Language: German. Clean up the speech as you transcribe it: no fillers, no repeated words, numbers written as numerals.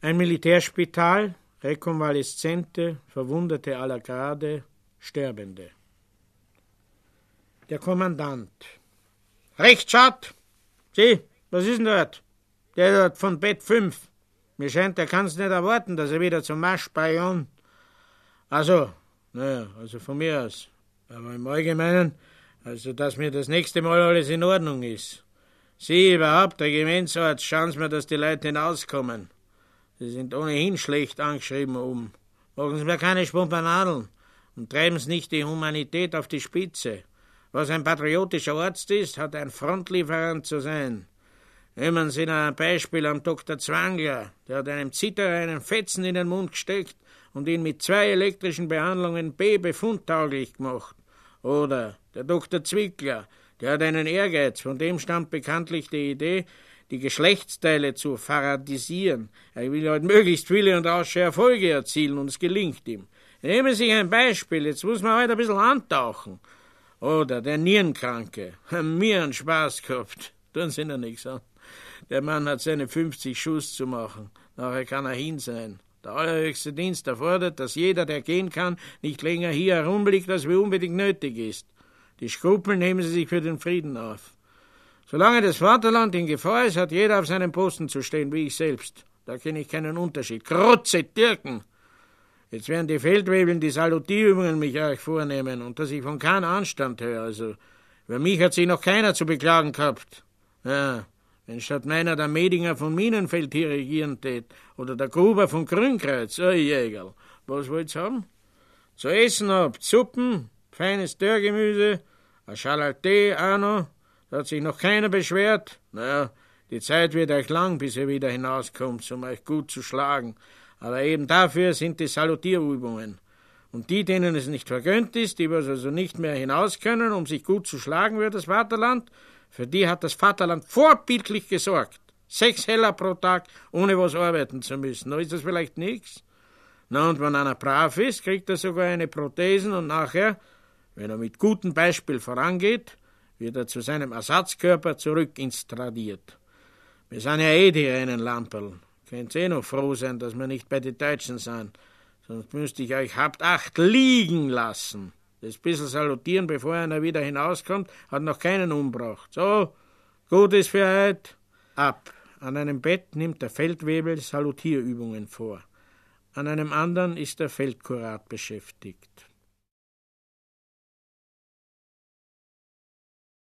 Ein Militärspital, Rekonvaleszente, Verwundete aller Grade, Sterbende. Der Kommandant. Rechtsschat! Sieh, was ist denn dort? Der dort von Bett 5. Mir scheint, der kann's nicht erwarten, dass er wieder zum Marsch bei Jon. Also von mir aus. Aber im Allgemeinen, also dass mir das nächste Mal alles in Ordnung ist. Sie überhaupt, der Gemeinsarzt, schauen mir, dass die Leute hinauskommen. Sie sind ohnehin schlecht angeschrieben oben. Machen Sie mir keine Spompanadeln und treiben Sie nicht die Humanität auf die Spitze. Was ein patriotischer Arzt ist, hat ein Frontlieferant zu sein. Nehmen Sie noch ein Beispiel am Dr. Zwangler. Der hat einem Zitterer einen Fetzen in den Mund gesteckt und ihn mit 2 elektrischen Behandlungen befundtauglich gemacht. Oder der Dr. Zwickler, der hat einen Ehrgeiz, von dem stammt bekanntlich die Idee, die Geschlechtsteile zu faradisieren. Er will halt möglichst viele und rasche Erfolge erzielen und es gelingt ihm. Nehmen Sie sich ein Beispiel, jetzt muss man halt ein bisschen antauchen. Oder der Nierenkranke, haben mir einen Spaß gehabt, tun Sie noch nichts an. Der Mann hat seine 50 Schuss zu machen, nachher kann er hin sein. Der allerhöchste Dienst erfordert, dass jeder, der gehen kann, nicht länger hier herumliegt, als wie unbedingt nötig ist. Die Skrupel nehmen Sie sich für den Frieden auf. Solange das Vaterland in Gefahr ist, hat jeder auf seinem Posten zu stehen, wie ich selbst. Da kenne ich keinen Unterschied. Krotze Türken! Jetzt werden die Feldwebeln die Salutierübungen mich euch vornehmen und dass ich von keinem Anstand höre. Also, über mich hat sich noch keiner zu beklagen gehabt. Ja, wenn statt meiner der Medinger von Minenfeld hier regieren tät oder der Gruber von Grünkreuz, Jägerl, was wollt's haben? Zu essen habt Suppen, feines Dörrgemüse, ein Schal Tee auch noch. Da hat sich noch keiner beschwert. Naja, die Zeit wird euch lang, bis ihr wieder hinauskommt, um euch gut zu schlagen. Aber eben dafür sind die Salutierübungen. Und die, denen es nicht vergönnt ist, die was also nicht mehr hinaus können, um sich gut zu schlagen für das Vaterland, für die hat das Vaterland vorbildlich gesorgt. 6 Heller pro Tag, ohne was arbeiten zu müssen. Na, ist das vielleicht nichts? Na, und wenn einer brav ist, kriegt er sogar eine Prothesen und nachher, wenn er mit gutem Beispiel vorangeht, wird er zu seinem Ersatzkörper zurückinstradiert. Wir sind ja die reinen Lamperl. Könnt noch froh sein, dass wir nicht bei den Deutschen sind. Sonst müsste ich euch habt 8 liegen lassen. Das bisschen salutieren, bevor einer wieder hinauskommt, hat noch keinen umgebracht. So, gut ist für heute. Ab. An einem Bett nimmt der Feldwebel Salutierübungen vor. An einem anderen ist der Feldkurat beschäftigt.